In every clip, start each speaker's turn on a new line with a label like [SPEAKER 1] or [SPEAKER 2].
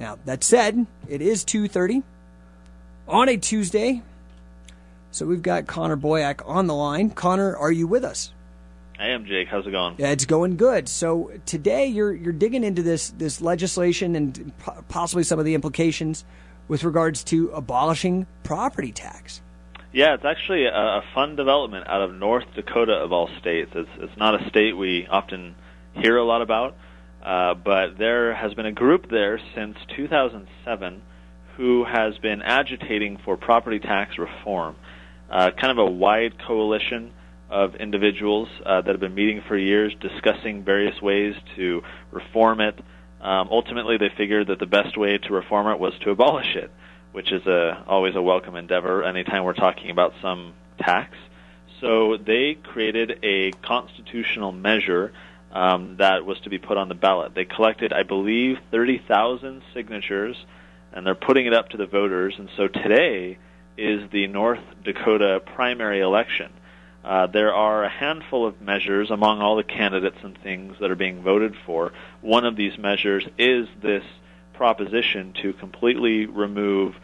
[SPEAKER 1] Now, that said, it is 2:30 on a Tuesday, so we've got Connor Boyack on the line. Connor, are you with us?
[SPEAKER 2] I am, Jake. How's it going?
[SPEAKER 1] Yeah, it's going good. So today you're digging into this legislation and possibly some of the implications with regards to abolishing property tax.
[SPEAKER 2] Yeah, it's actually a fun development out of North Dakota of all states. It's not a state we often hear a lot about, but there has been a group there since 2007 who has been agitating for property tax reform. Kind of a wide coalition of individuals that have been meeting for years, discussing various ways to reform it. Ultimately, they figured that the best way to reform it was to abolish it, which is always a welcome endeavor anytime we're talking about some tax. So they created a constitutional measure that was to be put on the ballot. They collected, I believe, 30,000 signatures, and they're putting it up to the voters. And so today is the North Dakota primary election. There are a handful of measures among all the candidates and things that are being voted for. One of these measures is this proposition to completely remove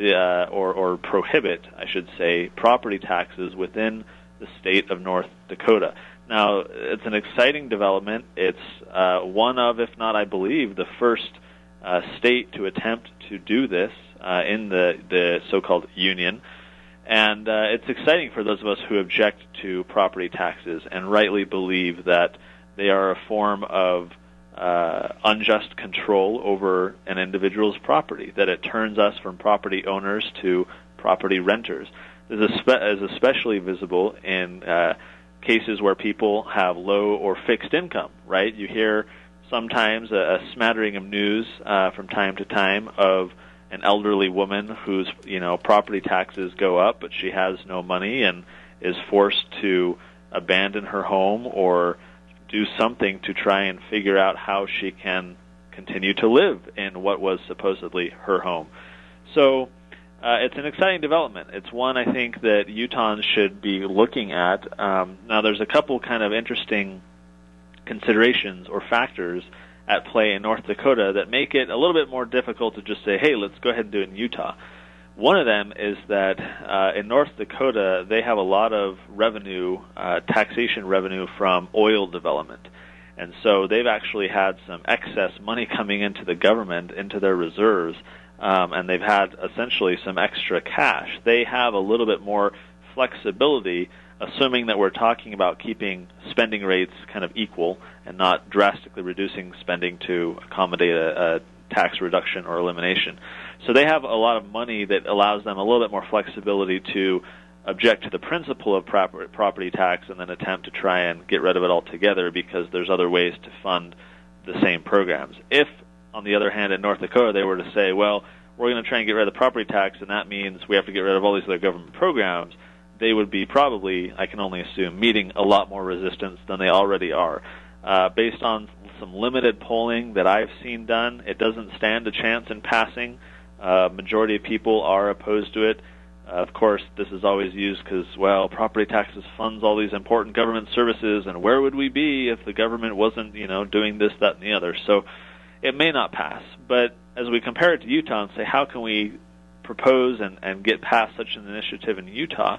[SPEAKER 2] or prohibit, I should say, property taxes within the state of North Dakota. Now, it's an exciting development. It's one of, if not, I believe, the first state to attempt to do this in the so-called union. And it's exciting for those of us who object to property taxes and rightly believe that they are a form of unjust control over an individual's property, that it turns us from property owners to property renters. This is especially visible in cases where people have low or fixed income, right? You hear sometimes a smattering of news from time to time of an elderly woman whose property taxes go up, but she has no money and is forced to abandon her home or do something to try and figure out how she can continue to live in what was supposedly her home. So it's an exciting development. It's one I think that Utahns should be looking at. Now, there's a couple kind of interesting considerations or factors at play in North Dakota that make it a little bit more difficult to just say, hey, let's go ahead and do it in Utah. One of them is that in North Dakota, they have a lot of revenue, taxation revenue from oil development. And so they've actually had some excess money coming into the government, into their reserves, and they've had essentially some extra cash. They have a little bit more flexibility, assuming that we're talking about keeping spending rates kind of equal and not drastically reducing spending to accommodate a tax reduction or elimination. So they have a lot of money that allows them a little bit more flexibility to object to the principle of property tax and then attempt to try and get rid of it altogether because there's other ways to fund the same programs. If, on the other hand, in North Dakota, they were to say, well, we're going to try and get rid of the property tax, and that means we have to get rid of all these other government programs, they would be probably, I can only assume, meeting a lot more resistance than they already are. Based on some limited polling that I've seen done, it doesn't stand a chance in passing. Majority of people are opposed to it. Of course, this is always used because, well, property taxes funds all these important government services, and where would we be if the government wasn't, doing this, that, and the other? So it may not pass. But as we compare it to Utah and say, how can we propose and get past such an initiative in Utah,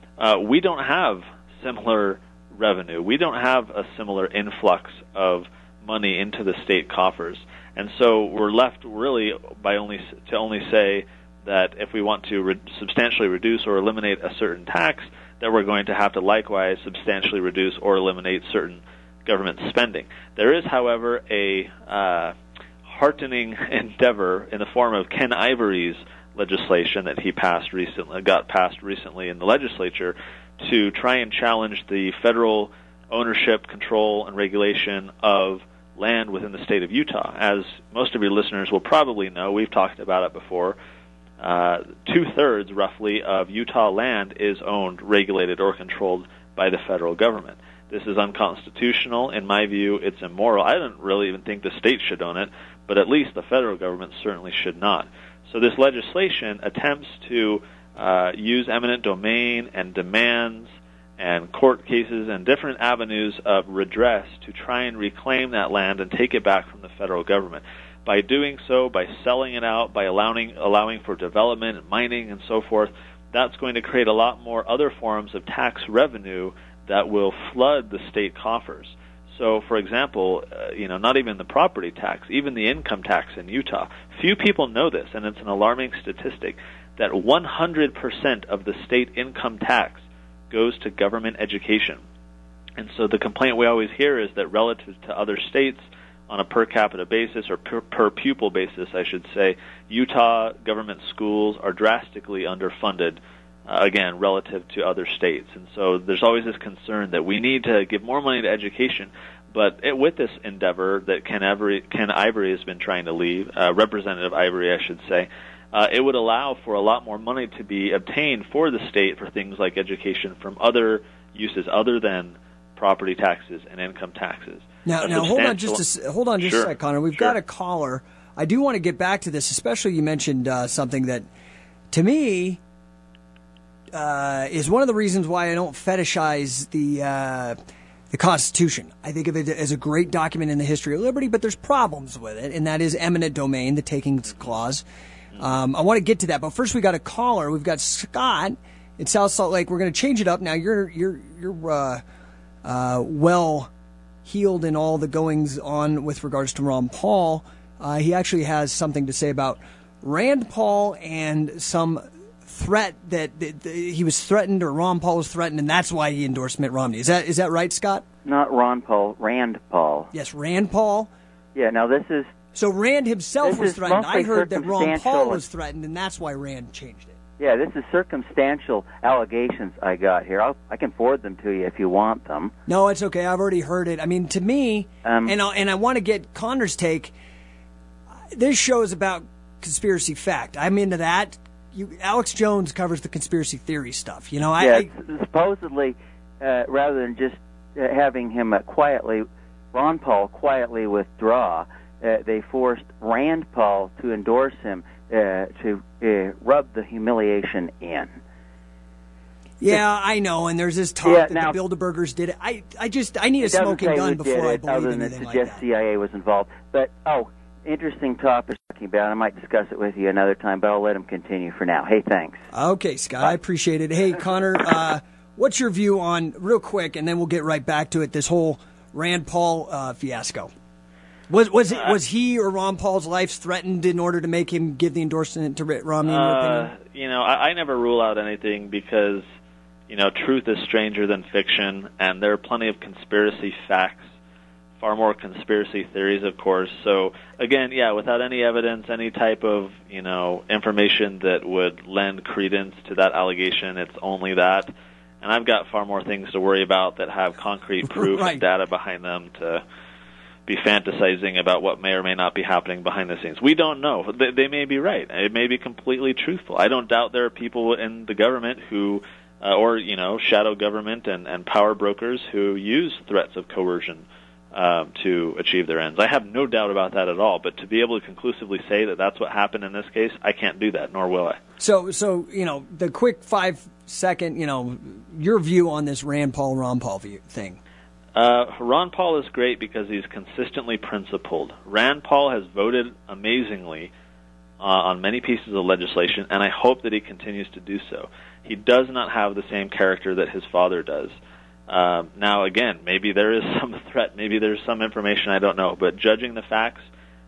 [SPEAKER 2] we don't have similar revenue. We don't have a similar influx of money into the state coffers. And so we're left really by only say that if we want to substantially reduce or eliminate a certain tax, that we're going to have to likewise substantially reduce or eliminate certain government spending. There is, however, a heartening endeavor in the form of Ken Ivory's legislation that he got passed recently in the legislature to try and challenge the federal ownership, control, and regulation of land within the state of Utah. As most of your listeners will probably know, we've talked about it before, 2/3 roughly of Utah land is owned, regulated, or controlled by the federal government. This is unconstitutional. In my view, it's immoral. I don't really even think the state should own it, but at least the federal government certainly should not. So this legislation attempts to use eminent domain and demands and court cases and different avenues of redress to try and reclaim that land and take it back from the federal government. by doing so, by selling it out, by allowing for development and mining and so forth, that's going to create a lot more other forms of tax revenue that will flood the state coffers. So, for example, not even the property tax, even the income tax in Utah. Few people know this, and it's an alarming statistic, that 100% of the state income tax goes to government education. And so the complaint we always hear is that relative to other states, on a per capita basis, or per pupil basis, I should say, Utah government schools are drastically underfunded, again, relative to other states. And so there's always this concern that we need to give more money to education. But with this endeavor that Ken Ivory has been trying to lead, Representative Ivory, I should say, it would allow for a lot more money to be obtained for the state for things like education from other uses other than property taxes and income taxes.
[SPEAKER 1] Now hold on just a sec, Connor. We've got a caller. I do want to get back to this, especially you mentioned something that, to me, is one of the reasons why I don't fetishize the Constitution. I think of it as a great document in the history of liberty, but there's problems with it, and that is eminent domain, the Takings Clause. I want to get to that, but first we got a caller. We've got Scott in South Salt Lake. We're going to change it up now. You're well healed in all the goings on with regards to Ron Paul. He actually has something to say about Rand Paul and some threat that he was threatened, or Ron Paul was threatened, and that's why he endorsed Mitt Romney. Is that right, Scott?
[SPEAKER 3] Not Ron Paul, Rand Paul.
[SPEAKER 1] Yes, Rand Paul.
[SPEAKER 3] Yeah, now this is...
[SPEAKER 1] So Rand himself was threatened. I heard that Ron Paul was threatened, and that's why Rand changed it.
[SPEAKER 3] Yeah, this is circumstantial allegations I got here. I can forward them to you if you want them.
[SPEAKER 1] No, it's okay. I've already heard it. I mean, to me, and I want to get Connor's take, this show is about conspiracy fact. I'm into that. Alex Jones covers the conspiracy theory stuff.
[SPEAKER 3] Supposedly, rather than just having him Ron Paul quietly withdraw, they forced Rand Paul to endorse him to rub the humiliation in.
[SPEAKER 1] Yeah, I know, and there's this talk that the Bilderbergers did it. I need a smoking gun before I believe anything like that.
[SPEAKER 3] Suggest CIA was involved. But, interesting topic talking about. I might discuss it with you another time, but I'll let him continue for now. Hey, thanks.
[SPEAKER 1] Okay, Scott, I appreciate it. Hey, Connor, what's your view on, real quick, and then we'll get right back to it, this whole Rand Paul fiasco? Was he or Ron Paul's life threatened in order to make him give the endorsement to Mitt Romney?
[SPEAKER 2] I never rule out anything because, truth is stranger than fiction, and there are plenty of conspiracy facts, far more conspiracy theories, of course. So, again, without any evidence, any type of, information that would lend credence to that allegation, it's only that. And I've got far more things to worry about that have concrete proof and data behind them to be fantasizing about what may or may not be happening behind the scenes. We don't know. They may be right. It may be completely truthful. I don't doubt there are people in the government who, shadow government and power brokers who use threats of coercion to achieve their ends. I have no doubt about that at all. But to be able to conclusively say that that's what happened in this case, I can't do that, nor will I.
[SPEAKER 1] So the quick 5-second, your view on this Ron Paul thing.
[SPEAKER 2] Ron Paul is great because he's consistently principled. Rand Paul has voted amazingly on many pieces of legislation, and I hope that he continues to do so. He does not have the same character that his father does. Now, again, maybe there is some threat, maybe there's some information, I don't know, but judging the facts,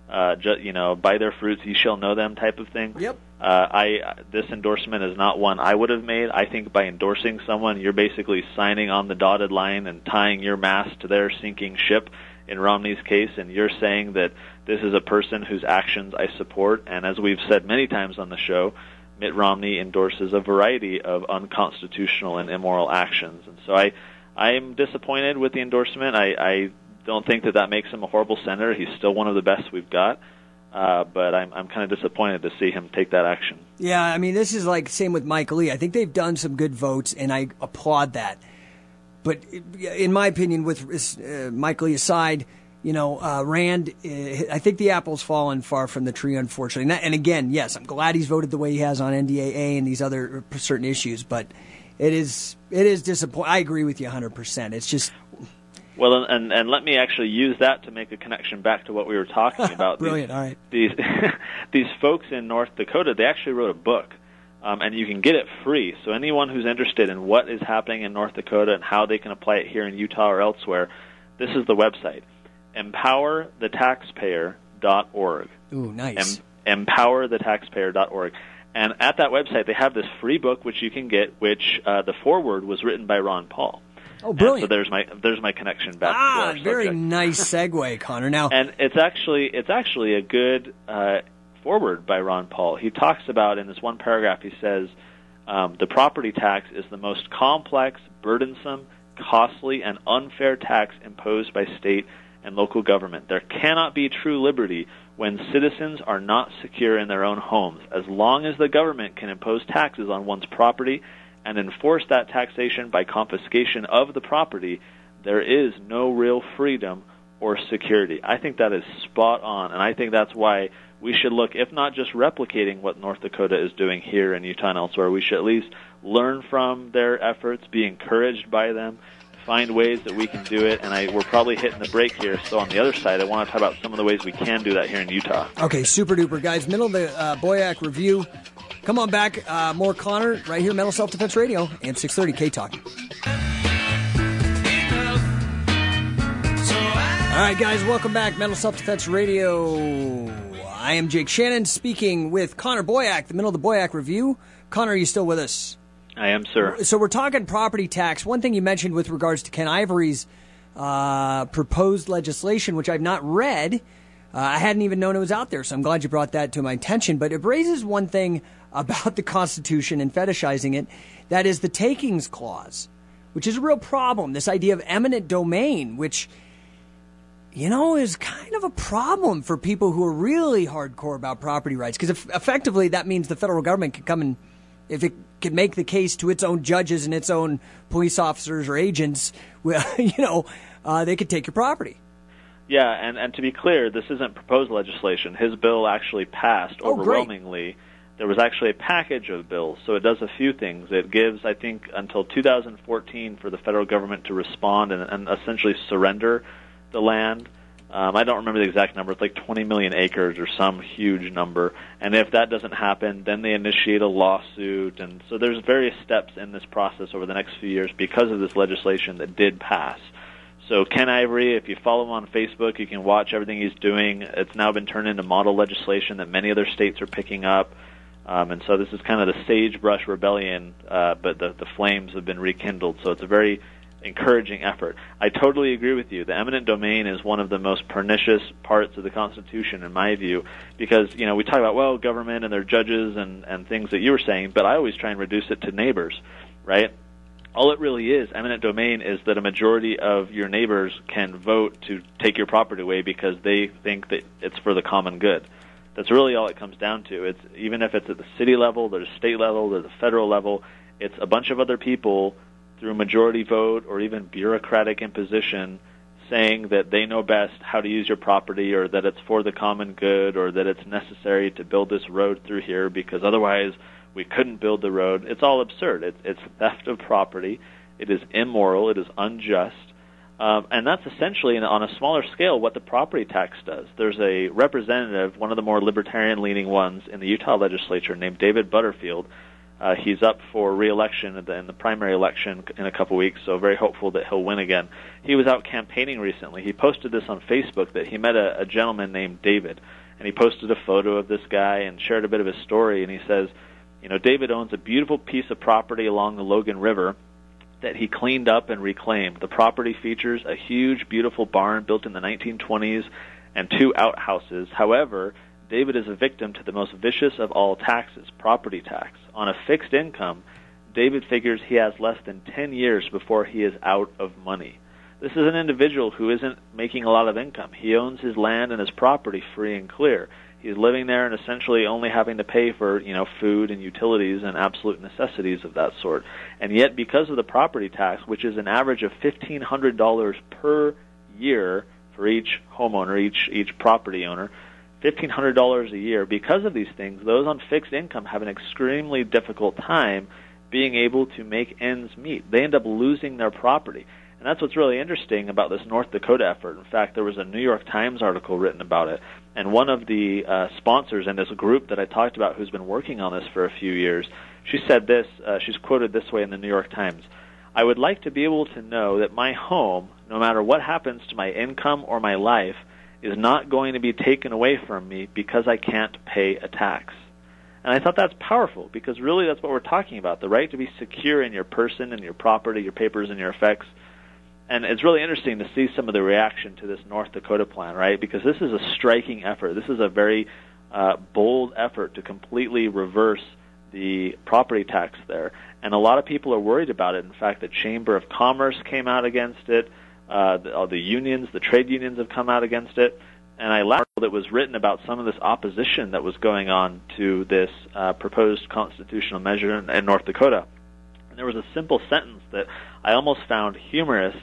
[SPEAKER 2] by their fruits ye shall know them type of thing.
[SPEAKER 1] Yep.
[SPEAKER 2] This endorsement is not one I would have made. I think by endorsing someone, you're basically signing on the dotted line and tying your mast to their sinking ship in Romney's case, and you're saying that this is a person whose actions I support. And as we've said many times on the show, Mitt Romney endorses a variety of unconstitutional and immoral actions. And so I am disappointed with the endorsement. I don't think that makes him a horrible senator. He's still one of the best we've got. But I'm kind of disappointed to see him take that action.
[SPEAKER 1] Yeah, I mean, this is like same with Mike Lee. I think they've done some good votes, and I applaud that. But in my opinion, with Mike Lee aside, Rand, I think the apple's fallen far from the tree, unfortunately. And again, yes, I'm glad he's voted the way he has on NDAA and these other certain issues, but it is disappointing. I agree with you 100%. It's just...
[SPEAKER 2] Well, and let me actually use that to make a connection back to what we were talking about.
[SPEAKER 1] Brilliant. All right.
[SPEAKER 2] These folks in North Dakota, they actually wrote a book, and you can get it free. So anyone who's interested in what is happening in North Dakota and how they can apply it here in Utah or elsewhere, this is the website, empowerthetaxpayer.org.
[SPEAKER 1] Ooh, nice.
[SPEAKER 2] Empowerthetaxpayer.org. And at that website, they have this free book which you can get, which the foreword was written by Ron Paul.
[SPEAKER 1] Oh, brilliant!
[SPEAKER 2] And so there's my connection back. to our
[SPEAKER 1] very
[SPEAKER 2] subject.
[SPEAKER 1] Nice segue, Connor. Now,
[SPEAKER 2] and it's actually a good foreword by Ron Paul. He talks about in this one paragraph. He says the property tax is the most complex, burdensome, costly, and unfair tax imposed by state and local government. There cannot be true liberty when citizens are not secure in their own homes. As long as the government can impose taxes on one's property and enforce that taxation by confiscation of the property, there is no real freedom or security. I think that is spot on, and I think that's why we should look, if not just replicating what North Dakota is doing here in Utah and elsewhere, we should at least learn from their efforts, be encouraged by them, find ways that we can do it, and we're probably hitting the break here. So on the other side, I want to talk about some of the ways we can do that here in Utah.
[SPEAKER 1] Okay, super duper, guys. Middle of the Boyack Review. Come on back. More Connor right here, Mental Self-Defense Radio, AM 630 K-Talk. All right, guys, welcome back. Mental Self-Defense Radio. I am Jake Shannon speaking with Connor Boyack, the Middle of the Boyack Review. Connor, are you still with us?
[SPEAKER 2] I am, sir.
[SPEAKER 1] So we're talking property tax. One thing you mentioned with regards to Ken Ivory's proposed legislation, which I've not read, I hadn't even known it was out there, so I'm glad you brought that to my attention. But it raises one thing about the Constitution and fetishizing it, that is the takings clause, which is a real problem. This idea of eminent domain, which, you know, is kind of a problem for people who are really hardcore about property rights, because effectively that means the federal government can come and, if it can make the case to its own judges and its own police officers or agents, well, they could take your property.
[SPEAKER 2] Yeah, and to be clear, this isn't proposed legislation. His bill actually passed overwhelmingly.
[SPEAKER 1] Great.
[SPEAKER 2] There was actually a package of bills, so it does a few things. It gives, I think, until 2014 for the federal government to respond and essentially surrender the land. I don't remember the exact number. It's like 20 million acres or some huge number. And if that doesn't happen, then they initiate a lawsuit. And so there's various steps in this process over the next few years because of this legislation that did pass. So Ken Ivory, if you follow him on Facebook, you can watch everything he's doing. It's now been turned into model legislation that many other states are picking up. And so this is kind of the sagebrush rebellion, but the flames have been rekindled. So it's a very encouraging effort. I totally agree with you. The eminent domain is one of the most pernicious parts of the Constitution, in my view, because, we talk about, well, government and their judges and things that you were saying, but I always try and reduce it to neighbors, right? All it really is, eminent domain, is that a majority of your neighbors can vote to take your property away because they think that it's for the common good. That's really all it comes down to. It's even if it's at the city level, the state level, the federal level, it's a bunch of other people through majority vote or even bureaucratic imposition saying that they know best how to use your property, or that it's for the common good, or that it's necessary to build this road through here because otherwise we couldn't build the road. It's all absurd. It's theft of property. It is immoral. It is unjust. And that's essentially, on a smaller scale, what the property tax does. There's a representative, one of the more libertarian-leaning ones in the Utah legislature, named David Butterfield. He's up for re-election in the primary election in a couple weeks, so very hopeful that he'll win again. He was out campaigning recently. He posted this on Facebook that he met a gentleman named David, and he posted a photo of this guy and shared a bit of his story, and he says, David owns a beautiful piece of property along the Logan River that he cleaned up and reclaimed. The property features a huge, beautiful barn built in the 1920s and 2 outhouses. However, David is a victim to the most vicious of all taxes, property tax. On a fixed income, David figures he has less than 10 years before he is out of money. This is an individual who isn't making a lot of income. He owns his land and his property free and clear. He's living there and essentially only having to pay for, food and utilities and absolute necessities of that sort. And yet, because of the property tax, which is an average of $1,500 per year for each homeowner, each property owner, $1,500 a year, because of these things, those on fixed income have an extremely difficult time being able to make ends meet. They end up losing their property. And that's what's really interesting about this North Dakota effort. In fact, there was a New York Times article written about it, and one of the sponsors in this group that I talked about who's been working on this for a few years, she said this, she's quoted this way in the New York Times: "I would like to be able to know that my home, no matter what happens to my income or my life, is not going to be taken away from me because I can't pay a tax." And I thought that's powerful, because really that's what we're talking about, the right to be secure in your person and your property, your papers and your effects. And it's really interesting to see some of the reaction to this North Dakota plan, right? Because this is a striking effort. This is a very bold effort to completely reverse the property tax there. And a lot of people are worried about it. In fact, the Chamber of Commerce came out against it. The unions, the trade unions have come out against it. And I laughed that was written about some of this opposition that was going on to this proposed constitutional measure in North Dakota. And there was a simple sentence that I almost found humorous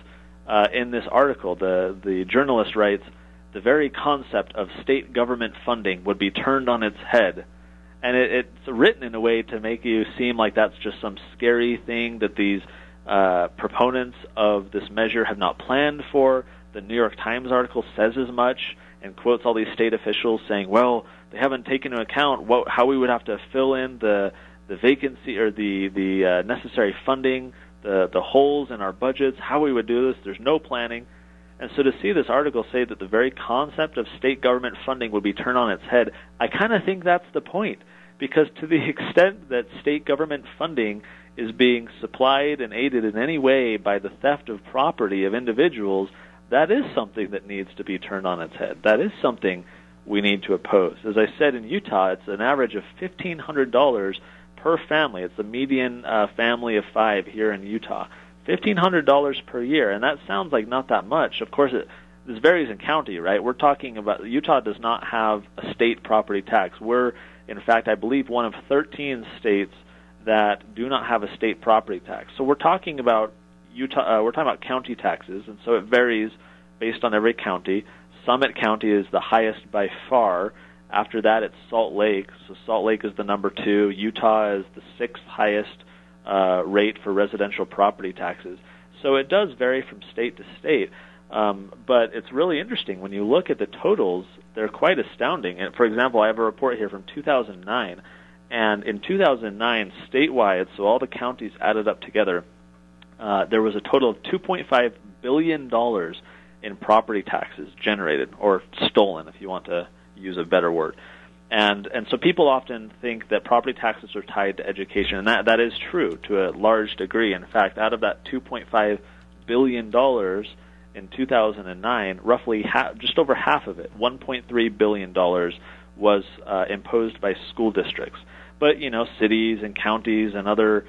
[SPEAKER 2] in this article. The journalist writes, "The very concept of state government funding would be turned on its head." And it's written in a way to make you seem like that's just some scary thing that these proponents of this measure have not planned for. The New York Times article says as much and quotes all these state officials saying, well, they haven't taken into account how we would have to fill in the vacancy or the necessary funding, the holes in our budgets, how we would do this. There's no planning. And so to see this article say that the very concept of state government funding would be turned on its head, I kind of think that's the point. Because to the extent that state government funding is being supplied and aided in any way by the theft of property of individuals, that is something that needs to be turned on its head. That is something we need to oppose. As I said, in Utah, it's an average of $1,500 per family. It's the median family of 5 here in Utah. $1,500 per year, and that sounds like not that much. Of course, this varies in county, right? We're talking about Utah does not have a state property tax. We're, in fact, I believe one of 13 states that do not have a state property tax. So we're talking about Utah. We're talking about county taxes, and so it varies based on every county. Summit County is the highest by far. After that, it's Salt Lake. So Salt Lake is the number 2. Utah is the 6th highest rate for residential property taxes. So it does vary from state to state. But it's really interesting. When you look at the totals, they're quite astounding. And for example, I have a report here from 2009. And in 2009, statewide, so all the counties added up together, there was a total of $2.5 billion in property taxes generated, or stolen, if you want to use a better word. And so people often think that property taxes are tied to education, and that is true to a large degree. In fact, out of that $2.5 billion in 2009, roughly just over half of it, $1.3 billion, was imposed by school districts. But, you know, cities and counties and other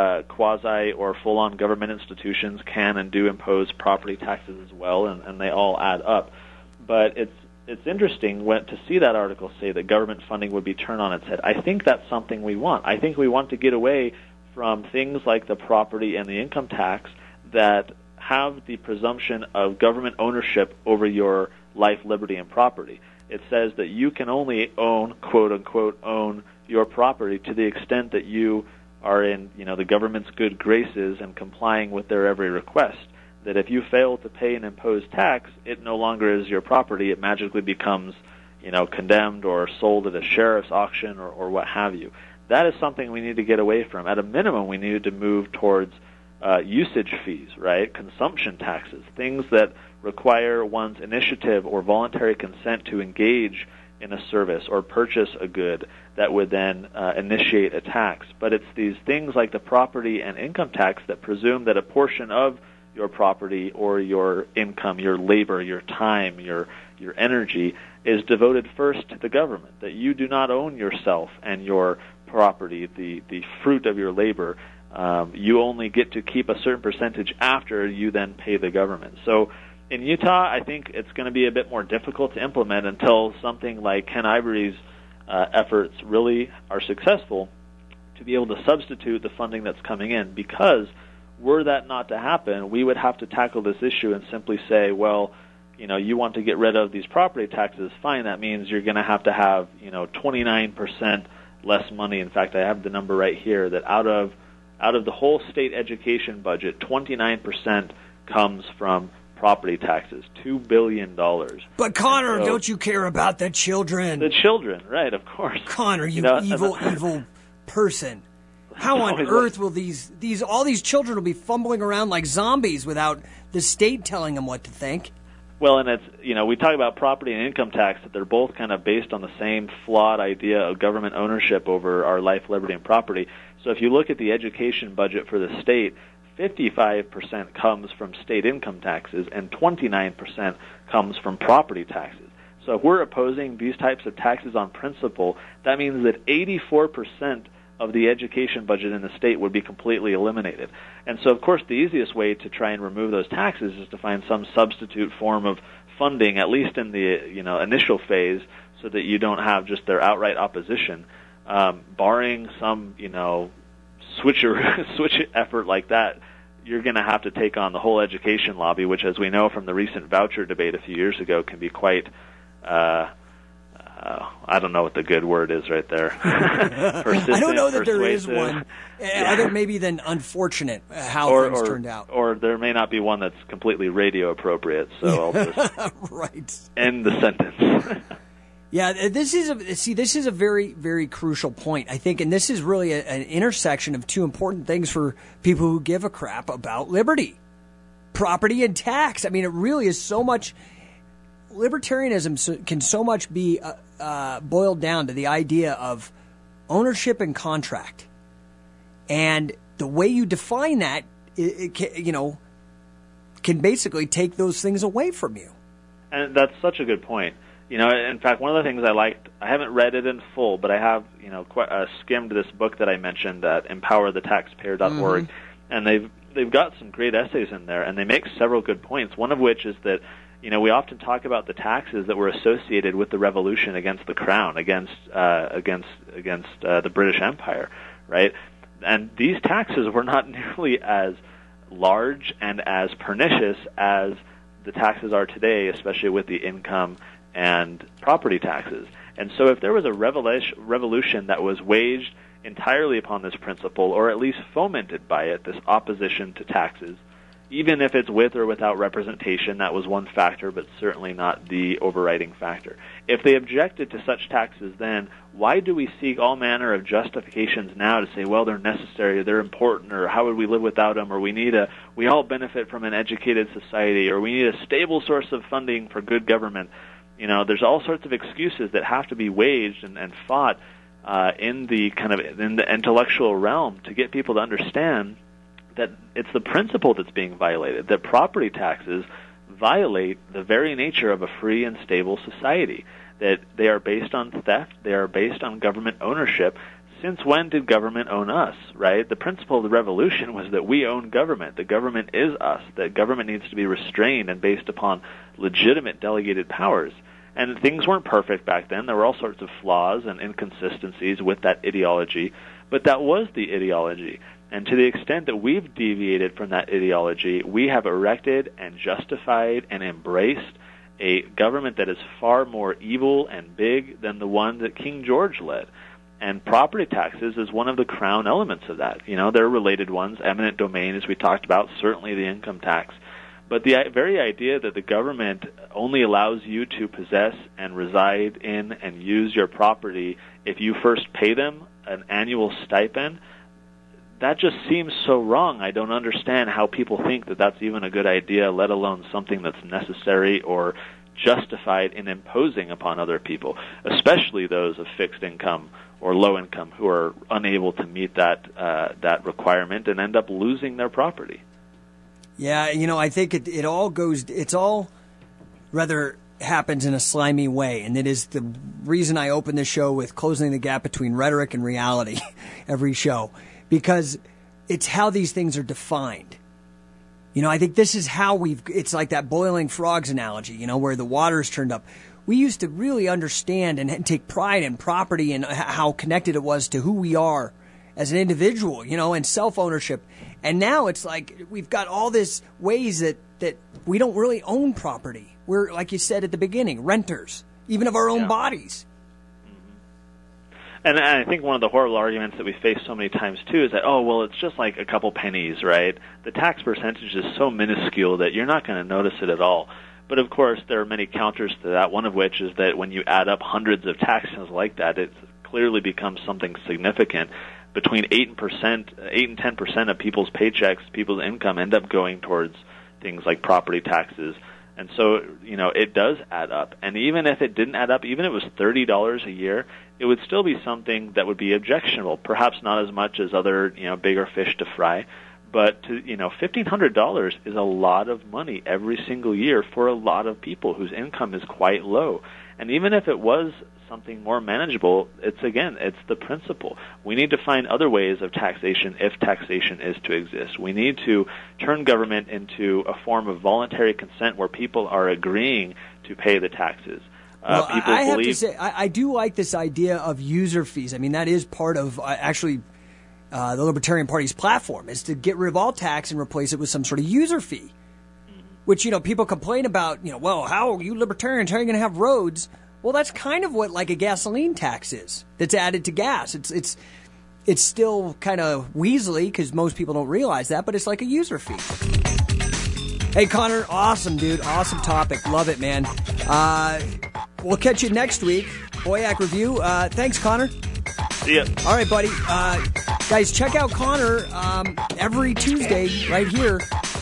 [SPEAKER 2] quasi or full-on government institutions can and do impose property taxes as well, and they all add up. But it's interesting to see that article say that government funding would be turned on its head. I think that's something we want. I think we want to get away from things like the property and the income tax that have the presumption of government ownership over your life, liberty, and property. It says that you can only own, quote-unquote, own your property to the extent that you are in, you know, the government's good graces and complying with their every request. That if you fail to pay an imposed tax, it no longer is your property. It magically becomes, you know, condemned or sold at a sheriff's auction or what have you. That is something we need to get away from. At a minimum, we need to move towards usage fees, right? Consumption taxes, things that require one's initiative or voluntary consent to engage in a service or purchase a good that would then initiate a tax. But it's these things like the property and income tax that presume that a portion of your property or your income, your labor, your time, your energy is devoted first to the government, that you do not own yourself and your property, the fruit of your labor. You only get to keep a certain percentage after you then pay the government. So in Utah, I think it's going to be a bit more difficult to implement until something like Ken Ivory's efforts really are successful to be able to substitute the funding that's coming in, because were that not to happen, we would have to tackle this issue and simply say, well, you know, you want to get rid of these property taxes, fine, that means you're going to have, you know, 29% less money. In fact, I have the number right here, that out of the whole state education budget, 29% comes from property taxes, $2 billion.
[SPEAKER 1] But Connor, don't you care about the children?
[SPEAKER 2] The children, right, of course.
[SPEAKER 1] Connor, you evil person. How on earth will all these children will be fumbling around like zombies without the state telling them what to think?
[SPEAKER 2] Well, and it's, we talk about property and income tax, that they're both kind of based on the same flawed idea of government ownership over our life, liberty, and property. So if you look at the education budget for the state, 55% comes from state income taxes and 29% comes from property taxes. So if we're opposing these types of taxes on principle, that means that 84% of the education budget in the state would be completely eliminated. And so, of course, the easiest way to try and remove those taxes is to find some substitute form of funding, at least in the initial phase, so that you don't have just their outright opposition. Barring some switch effort like that, you're going to have to take on the whole education lobby, which, as we know from the recent voucher debate a few years ago, can be quite I don't know what the good word is right there.
[SPEAKER 1] I don't know that there is one, other maybe than unfortunate how things turned out.
[SPEAKER 2] Or there may not be one that's completely radio appropriate, so I'll just
[SPEAKER 1] right.
[SPEAKER 2] end the sentence.
[SPEAKER 1] Yeah, this is a very, very crucial point, I think, and this is really an intersection of two important things for people who give a crap about liberty, property, and tax. I mean, it really is so much. Libertarianism can so much be boiled down to the idea of ownership and contract, and the way you define that, can basically take those things away from you.
[SPEAKER 2] And that's such a good point. In fact, one of the things I liked, I haven't read it in full, but I have, skimmed this book that I mentioned at empowerthetaxpayer.org, and they've got some great essays in there, and they make several good points. One of which is that, we often talk about the taxes that were associated with the revolution against the crown, against the British Empire, right? And these taxes were not nearly as large and as pernicious as the taxes are today, especially with the income and property taxes. And so if there was a revolution that was waged entirely upon this principle, or at least fomented by it, this opposition to taxes, even if it's with or without representation, that was one factor, but certainly not the overriding factor. If they objected to such taxes then, why do we seek all manner of justifications now to say, well, they're necessary, they're important, or how would we live without them, or we all benefit from an educated society, or we need a stable source of funding for good government? There's all sorts of excuses that have to be waged and fought in the intellectual realm to get people to understand that it's the principle that's being violated, that property taxes violate the very nature of a free and stable society, that they are based on theft, they are based on government ownership. Since when did government own us, right? The principle of the revolution was that we own government. The government is us. That government needs to be restrained and based upon legitimate delegated powers. And things weren't perfect back then. There were all sorts of flaws and inconsistencies with that ideology, but that was the ideology. And to the extent that we've deviated from that ideology, we have erected and justified and embraced a government that is far more evil and big than the one that King George led. And property taxes is one of the crown elements of that. There are related ones, eminent domain, as we talked about, certainly the income tax. But the very idea that the government only allows you to possess and reside in and use your property if you first pay them an annual stipend, that just seems so wrong. I don't understand how people think that that's even a good idea, let alone something that's necessary or justified in imposing upon other people, especially those of fixed income or low income who are unable to meet that requirement and end up losing their property.
[SPEAKER 1] Yeah, I think it all rather happens in a slimy way, and it is the reason I open this show with closing the gap between rhetoric and reality every show, because it's how these things are defined. I think this is how it's like that boiling frogs analogy, where the water's turned up. We used to really understand and take pride in property and how connected it was to who we are as an individual, and self-ownership. And now it's like we've got all this ways that we don't really own property. We're, like you said at the beginning, renters, even of our own bodies.
[SPEAKER 2] And I think one of the horrible arguments that we face so many times, too, is that, oh, well, it's just like a couple pennies, right? The tax percentage is so minuscule that you're not going to notice it at all. But, of course, there are many counters to that, one of which is that when you add up hundreds of taxes like that, it clearly becomes something significant. Between 8 and 10% of people's paychecks, people's income end up going towards things like property taxes. And so, it does add up. And even if it didn't add up, even if it was $30 a year, it would still be something that would be objectionable. Perhaps not as much as other, bigger fish to fry. But, $1,500 is a lot of money every single year for a lot of people whose income is quite low. And even if it was something more manageable, it's the principle. We need to find other ways of taxation if taxation is to exist. We need to turn government into a form of voluntary consent where people are agreeing to pay the taxes.
[SPEAKER 1] Well, I have to say, I do like this idea of user fees. I mean, that is part of the Libertarian Party's platform, is to get rid of all tax and replace it with some sort of user fee. Which, people complain about, well, how are you libertarians? How are you going to have roads? Well, that's kind of what like a gasoline tax is that's added to gas. It's still kind of weaselly because most people don't realize that, but it's like a user fee. Hey, Connor, awesome, dude. Awesome topic. Love it, man. We'll catch you next week. Boyack Review. Thanks, Connor.
[SPEAKER 2] See ya.
[SPEAKER 1] All right, buddy. Guys, check out Connor every Tuesday right here